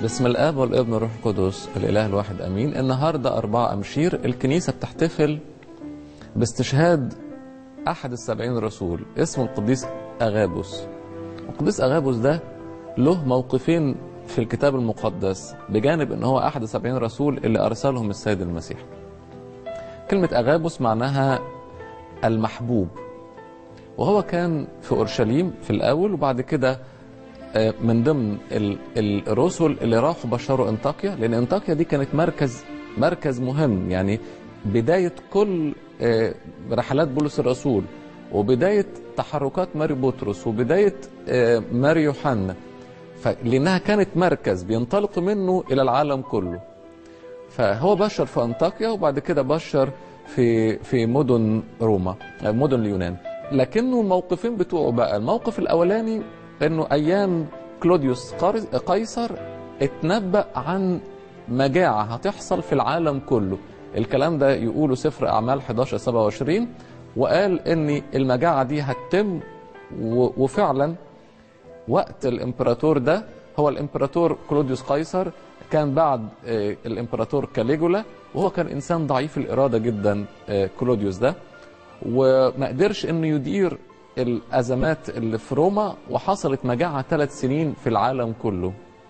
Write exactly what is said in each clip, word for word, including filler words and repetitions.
باسم الآب والابن والروح القدس الإله الواحد أمين. النهاردة أربعة أمشير الكنيسة بتحتفل باستشهاد أحد السبعين رسول اسمه القديس أغابوس. القديس أغابوس ده له موقفين في الكتاب المقدس بجانب أنه هو أحد السبعين رسول اللي أرسلهم السيد المسيح. كلمة أغابوس معناها المحبوب، وهو كان في أورشليم في الأول، وبعد كده من ضمن الرسل اللي راحوا بشروا انطاكيا، لأن انطاكيا دي كانت مركز مركز مهم، يعني بداية كل رحلات بولس الرسول وبداية تحركات ماري بطرس وبداية ماري يوحنا، لأنها كانت مركز بينطلقوا منه إلى العالم كله. فهو بشر في انطاكيا وبعد كده بشر في في مدن روما، مدن اليونان. لكنه الموقفين بتوعه بقى، الموقف الأولاني انه ايام كلوديوس قيصر اتنبأ عن مجاعة هتحصل في العالم كله. الكلام ده يقوله سفر اعمال احداشر سبعة وعشرين، وقال ان المجاعة دي هتتم، وفعلا وقت الامبراطور ده هو الامبراطور كلوديوس قيصر، كان بعد الامبراطور كاليجولا، وهو كان انسان ضعيف الارادة جدا كلوديوس ده، وما قدرش انه يدير الأزمات اللي في روما، وحصلت مجاعة ثلاث سنين في العالم كله.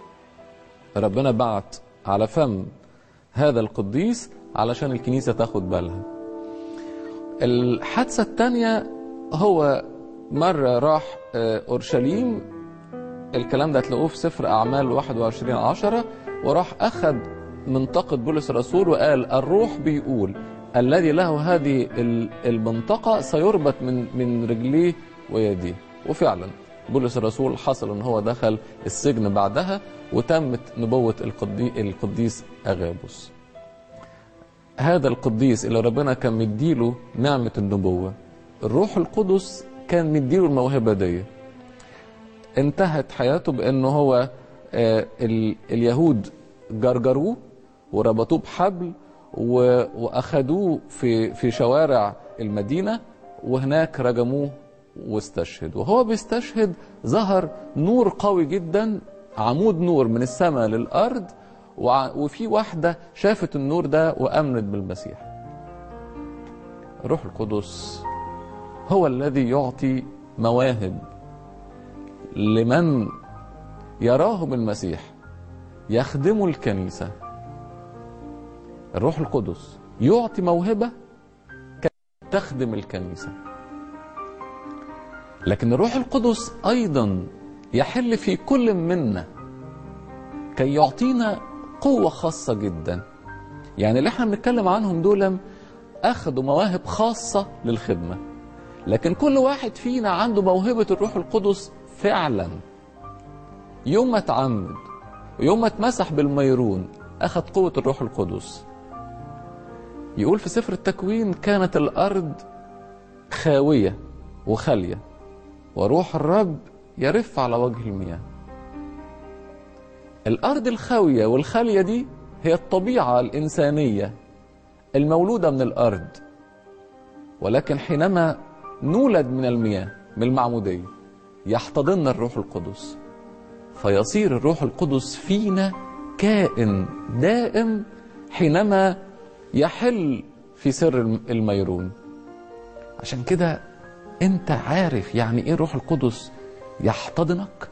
ربنا بعت على فم هذا القديس علشان الكنيسة تاخد بالها. الحادثة الثانية هو مرة راح أورشليم، الكلام ده هتلاقوه في سفر أعمال واحد وعشرين عشرة، وراح أخذ منطقة بولس الرسول وقال الروح بيقول الذي له هذه المنطقة سيربط من من رجليه ويديه. وفعلا بولس الرسول حصل ان هو دخل السجن بعدها، وتمت نبوة القديس أغابوس. هذا القديس اللي ربنا كان مديله نعمة النبوة، الروح القدس كان مديله الموهبة دي. انتهت حياته بانه هو اليهود جرجروه وربطوه بحبل واخدوه في في شوارع المدينه، وهناك رجموه واستشهد. وهو بيستشهد ظهر نور قوي جدا، عمود نور من السماء للارض، وفي واحده شافت النور ده وامنت بالمسيح. الروح القدس هو الذي يعطي مواهب لمن يراهم المسيح يخدموا الكنيسه. الروح القدس يعطي موهبة تخدم الكنيسة، لكن الروح القدس أيضا يحل في كل منا كي يعطينا قوة خاصة جدا. يعني اللي احنا بنتكلم عنهم دول أخذوا مواهب خاصة للخدمة، لكن كل واحد فينا عنده موهبة الروح القدس فعلا. يوم ما اتعمد ويوم ما اتمسح بالميرون أخذ قوة الروح القدس. يقول في سفر التكوين كانت الأرض خاوية وخالية وروح الرب يرف على وجه المياه. الأرض الخاوية والخالية دي هي الطبيعة الإنسانية المولودة من الأرض، ولكن حينما نولد من المياه من المعمودية يحتضننا الروح القدس، فيصير الروح القدس فينا كائن دائم حينما يحل في سر الميرون. عشان كده انت عارف يعني ايه الروح القدس يحتضنك.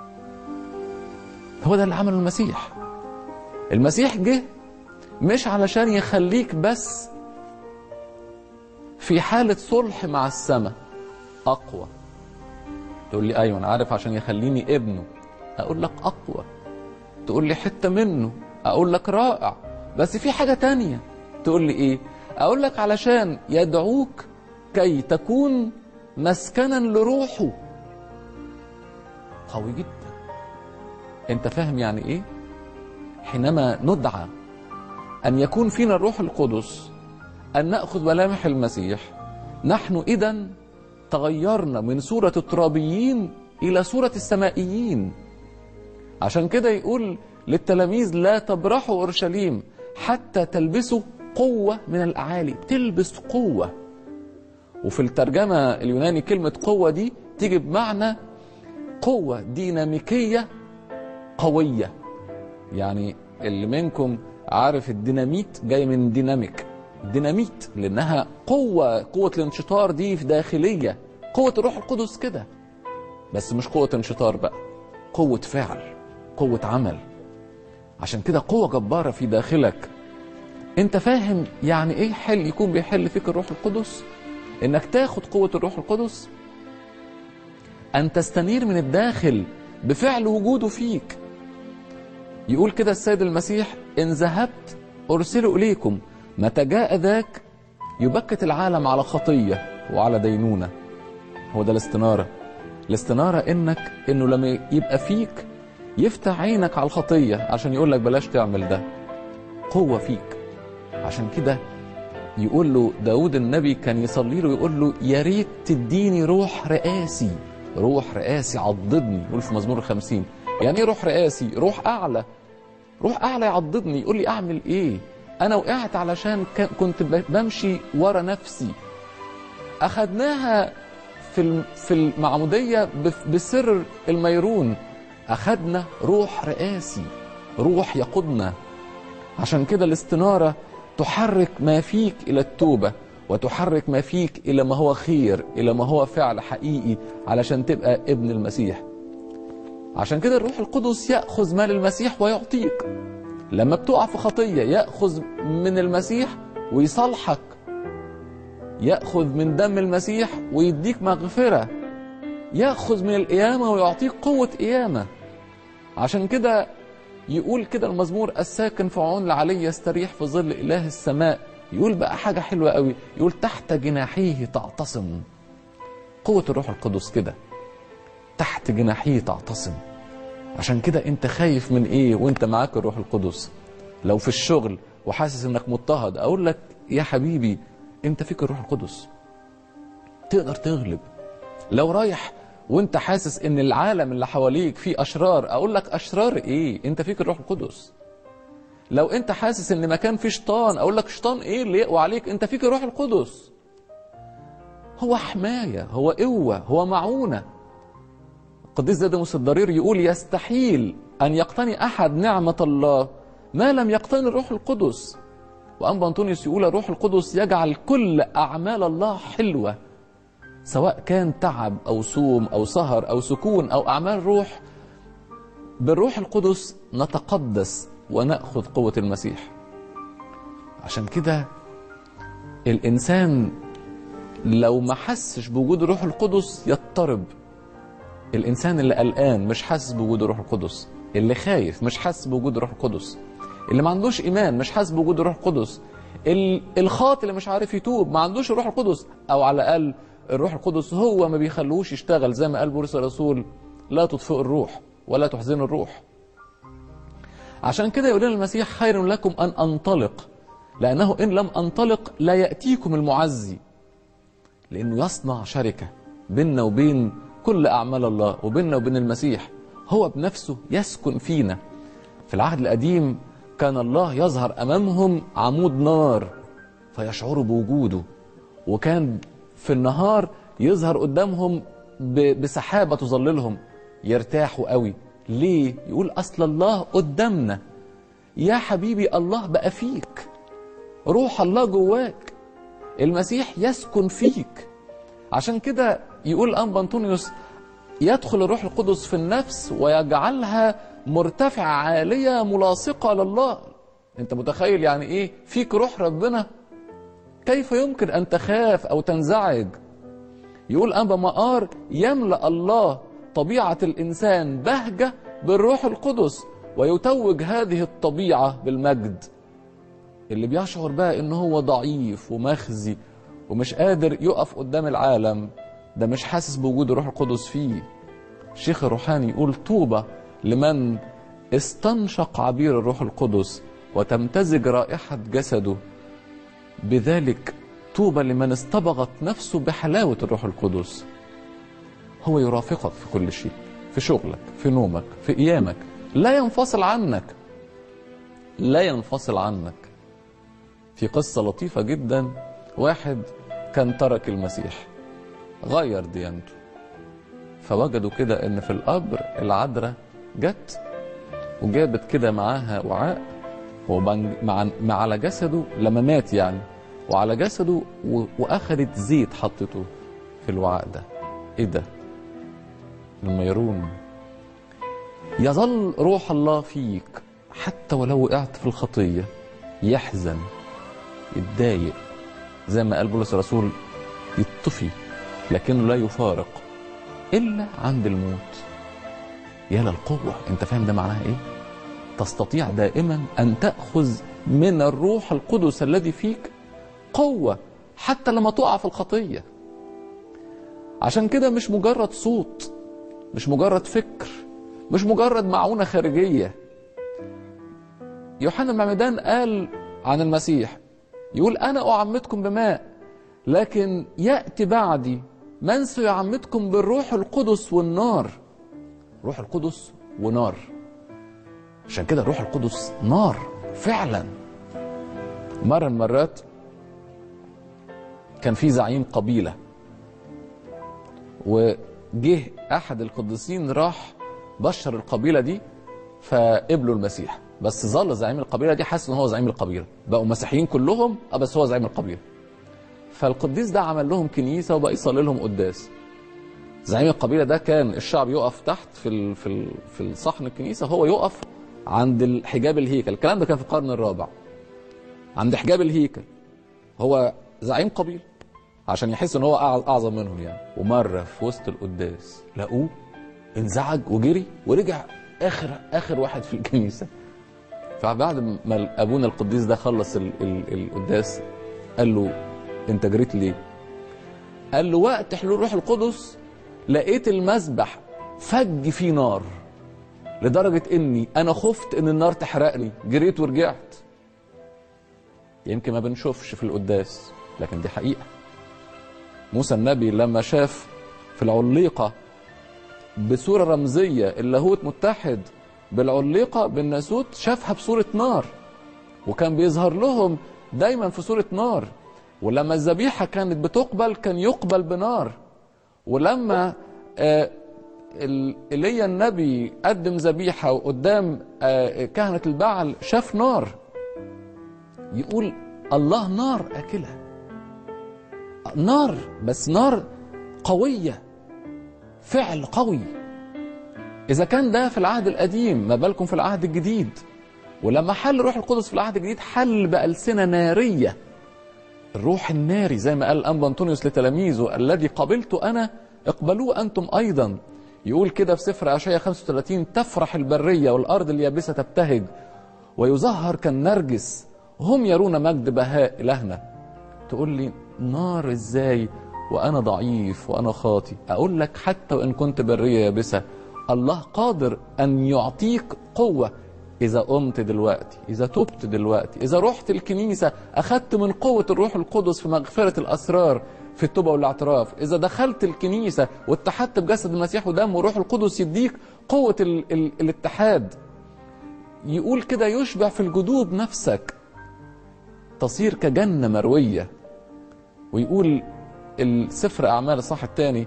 هو ده اللي عمله المسيح. المسيح جه مش علشان يخليك بس في حالة صلح مع السماء اقوى. تقول لي ايوه انا عارف عشان يخليني ابنه، اقول لك اقوى. تقول لي حتة منه، اقول لك رائع، بس في حاجة تانية. تقول لي ايه؟ اقول لك علشان يدعوك كي تكون مسكنا لروحه. قوي جدا. انت فاهم يعني ايه؟ حينما ندعى ان يكون فينا الروح القدس، ان ناخذ ملامح المسيح، نحن اذا تغيرنا من صورة الترابيين الى صورة السمائيين. عشان كده يقول للتلاميذ لا تبرحوا اورشليم حتى تلبسوا قوة من الأعالي. تلبس قوة. وفي الترجمة اليوناني كلمة قوة دي تيجي بمعنى قوة ديناميكية قوية، يعني اللي منكم عارف الديناميت جاي من ديناميك، ديناميت لانها قوة، قوة الانشطار دي في داخلية. قوة الروح القدس كده، بس مش قوة انشطار بقى، قوة فعل، قوة عمل. عشان كده قوة جبارة في داخلك. انت فاهم يعني ايه حل يكون بيحل فيك الروح القدس؟ انك تاخد قوة الروح القدس، ان تستنير من الداخل بفعل وجوده فيك. يقول كده السيد المسيح: إن ذهبت أرسل إليكم، متى جاء ذاك يبكت العالم على خطية وعلى دينونة. هو ده الاستنارة. الاستنارة إنك إنه لما يبقى فيك يفتح عينك على الخطية عشان يقول لك بلاش تعمل ده. قوة فيك. عشان كده يقول له داود النبي، كان يصلي له يقول له: يا ريت تديني روح رئاسي، روح رئاسي عضدني. يقول في مزمور الخمسين. يعني ايه روح رئاسي؟ روح اعلى، روح اعلى يعضدني، يقول لي اعمل ايه؟ انا وقعت علشان كنت بمشي ورا نفسي. اخدناها في في المعموديه بسر الميرون، اخدنا روح رئاسي، روح يقودنا. عشان كده الاستناره تحرك ما فيك الى التوبه، وتحرك ما فيك الى ما هو خير، الى ما هو فعل حقيقي، علشان تبقى ابن المسيح. عشان كده الروح القدس يأخذ مال المسيح ويعطيك. لما بتقع في خطية يأخذ من المسيح ويصلحك، يأخذ من دم المسيح ويديك مغفرة، يأخذ من القيامة ويعطيك قوة قيامة. عشان كده يقول كده المزمور: الساكن في عون العلي يستريح في ظل إله السماء. يقول بقى حاجة حلوة قوي، يقول: تحت جناحيه تعتصم. قوة الروح القدس كده، تحت جناحيه تعتصم. عشان كده انت خايف من ايه وانت معاك الروح القدس؟ لو في الشغل وحاسس انك مضطهد، اقول لك يا حبيبي انت فيك الروح القدس، تقدر تغلب. لو رايح وانت حاسس ان العالم اللي حواليك فيه اشرار، اقول لك اشرار ايه؟ انت فيك الروح القدس. لو انت حاسس ان مكان فيه شيطان، اقول لك شيطان ايه اللي يقوى عليك؟ انت فيك الروح القدس. هو حماية، هو قوة، هو معونة. القديس ديدموس الضرير يقول: يستحيل أن يقتني أحد نعمة الله ما لم يقتني الروح القدس. وأنبا أنطونيوس يقول: الروح القدس يجعل كل أعمال الله حلوة، سواء كان تعب أو صوم أو سهر أو سكون أو أعمال روح. بالروح القدس نتقدس ونأخذ قوة المسيح. عشان كده الإنسان لو ما حسش بوجود الروح القدس يضطرب. الإنسان اللي قلقان مش حاسس بوجود الروح القدس، اللي خايف مش حاسس بوجود الروح القدس، اللي ما عندوش إيمان مش حاسس بوجود الروح القدس، الخاطئ اللي مش عارف يتوب ما عندوش الروح القدس، أو على الأقل الروح القدس هو ما بيخلوش يشتغل. زي ما قال بولس الرسول: لا تطفئوا الروح ولا تحزنوا الروح. عشان كده يقول لنا المسيح: خير لكم أن أنطلق، لأنه إن لم أنطلق لا يأتيكم المعزي. لأنه يصنع شركة بيننا وبين كل أعمال الله، وبيننا وبين المسيح. هو بنفسه يسكن فينا. في العهد القديم كان الله يظهر أمامهم عمود نار فيشعروا بوجوده، وكان في النهار يظهر قدامهم بسحابة تظللهم، يرتاحوا قوي. ليه؟ يقول: أصل الله قدامنا. يا حبيبي الله بقى فيك، روح الله جواك، المسيح يسكن فيك. عشان كده يقول أنبا أنطونيوس: يدخل الروح القدس في النفس ويجعلها مرتفعة عالية ملاصقة لله. انت متخيل يعني ايه فيك روح ربنا؟ كيف يمكن ان تخاف او تنزعج؟ يقول أنبا مقار: يملأ الله طبيعة الإنسان بهجة بالروح القدس ويتوج هذه الطبيعة بالمجد. اللي بيشعر بقى إنه هو ضعيف ومخزي ومش قادر يقف قدام العالم، ده مش حاسس بوجود الروح القدس فيه. الشيخ الروحاني يقول: طوبى لمن استنشق عبير الروح القدس وتمتزج رائحة جسده، بذلك طوبى لمن استبغت نفسه بحلاوة الروح القدس. هو يرافقك في كل شيء، في شغلك، في نومك، في قيامك، لا ينفصل عنك، لا ينفصل عنك. في قصة لطيفة جدا، واحد كان ترك المسيح، غير ديانته، فوجدوا كده ان في القبر العذراء جت وجابت كده معاها وعاء ومع مع على جسده لما مات يعني، وعلى جسده واخدت زيت حطته في الوعاء ده. ايه ده؟ الميرون. يظل روح الله فيك حتى ولو وقعت في الخطية، يحزن يتضايق زي ما قال بولس الرسول، يطفي لكنه لا يفارق إلا عند الموت. يا للقوة. انت فاهم ده معناها ايه؟ تستطيع دائما ان تأخذ من الروح القدس الذي فيك قوة حتى لما تقع في الخطية. عشان كده مش مجرد صوت، مش مجرد فكر، مش مجرد معونة خارجية. يوحنا المعمدان قال عن المسيح، يقول أنا أعمدكم بماء لكن يأتي بعدي من سيعمدكم بالروح القدس والنار. روح القدس ونار. عشان كده الروح القدس نار فعلا. مرة من المرات كان في زعيم قبيلة، وجه أحد القديسين راح بشر القبيلة دي فقبلوا المسيح، بس ظل زعيم القبيلة دي حاسس ان هو زعيم القبيلة، بقوا مسيحيين كلهم بس هو زعيم القبيلة. فالقديس ده عمل لهم كنيسة وبقى يصلي لهم قداس. زعيم القبيلة ده كان الشعب يقف تحت في ال في ال في صحن الكنيسة، هو يقف عند حجاب الهيكل. الكلام ده كان في القرن الرابع، عند حجاب الهيكل. هو زعيم قبيلة عشان يحس ان هو اعظم منهم يعني. ومرة في وسط القداس لقوه انزعج وجري ورجع اخر اخر واحد في الكنيسة. فبعد ما ابونا القديس ده خلص ال ال القداس قال له انت جريت ليه؟ قال له وقت حلول روح القدس لقيت المسبح فج فيه نار لدرجة اني انا خفت ان النار تحرقني، جريت ورجعت. يمكن ما بنشوفش في القداس لكن دي حقيقة. موسى النبي لما شاف في العليقة بصورة رمزية اللاهوت متحد بالعليقة بالناسوت، شافها بصورة نار، وكان بيظهر لهم دايما في صورة نار. ولما الذبيحة كانت بتقبل كان يقبل بنار. ولما آه ايليا النبي قدم ذبيحة قدام آه كهنة البعل شاف نار. يقول الله نار أكلها، نار بس نار قوية، فعل قوي. إذا كان ده في العهد القديم ما بالكم في العهد الجديد. ولما حل روح القدس في العهد الجديد حل بألسنة نارية، الروح الناري زي ما قال الأنبا أنطونيوس لتلاميذه الذي قبلته أنا اقبلوه أنتم أيضا. يقول كده في سفر أشعياء خمسة وثلاثين تفرح البرية والأرض اليابسة تبتهج ويظهر كالنرجس هم يرون مجد بهاء إلهنا. تقول لي نار إزاي وأنا ضعيف وأنا خاطي؟ أقول لك حتى وإن كنت برية يابسة الله قادر أن يعطيك قوة. إذا قمت دلوقتي، إذا تبت دلوقتي، إذا رحت الكنيسة أخذت من قوة الروح القدس في مغفرة الأسرار في التوبة والاعتراف، إذا دخلت الكنيسة واتحدت بجسد المسيح ودم وروح القدس يديك قوة ال ال الاتحاد. يقول كده يشبع في الجدوب نفسك، تصير كجنة مروية. ويقول السفر أعمال الصح الثاني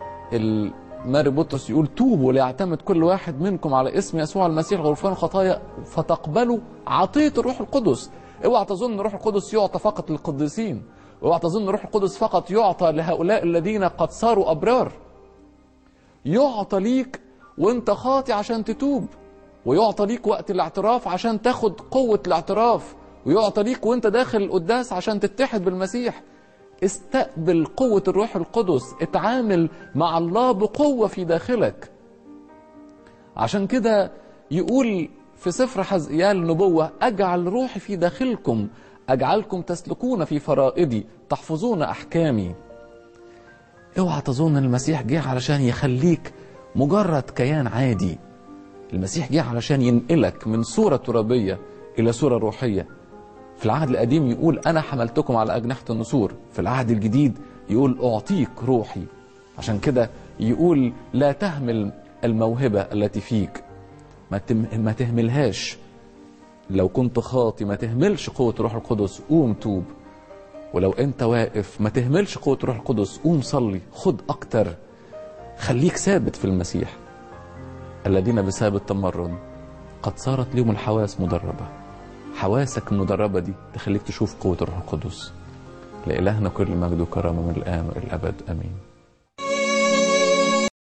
ماري بطرس يقول توبوا ليعتمد كل واحد منكم على اسم يسوع المسيح غفران الخطايا فتقبلوا عطية الروح القدس. اوعى تظن الروح القدس يعطى فقط للقديسين، اوعى تظن الروح القدس فقط يعطى لهؤلاء الذين قد صاروا أبرار. يعطى ليك وانت خاطي عشان تتوب، ويعطى ليك وقت الاعتراف عشان تاخد قوة الاعتراف، ويعطى ليك وانت داخل القداس عشان تتحد بالمسيح. استقبل قوة الروح القدس، اتعامل مع الله بقوة في داخلك. عشان كده يقول في سفر حزقيال النبوة أجعل روحي في داخلكم أجعلكم تسلكون في فرائضي تحفظون أحكامي. اوعى تظن ان المسيح جه علشان يخليك مجرد كيان عادي. المسيح جه علشان ينقلك من صورة ترابية إلى صورة روحية. في العهد القديم يقول أنا حملتكم على أجنحة النسور، في العهد الجديد يقول أعطيك روحي. عشان كده يقول لا تهمل الموهبة التي فيك، ما تهملهاش. لو كنت خاطي ما تهملش قوة روح القدس، قوم توب. ولو أنت واقف ما تهملش قوة روح القدس، قوم صلي، خد أكتر، خليك ثابت في المسيح. الذين بسبب التمرد قد صارت لهم الحواس مدربة. حواسك المدربة دي تخليك تشوف قوة الروح القدس. لإلهنا كل مجد وكرامة من الآن وإلى الأبد، آمين.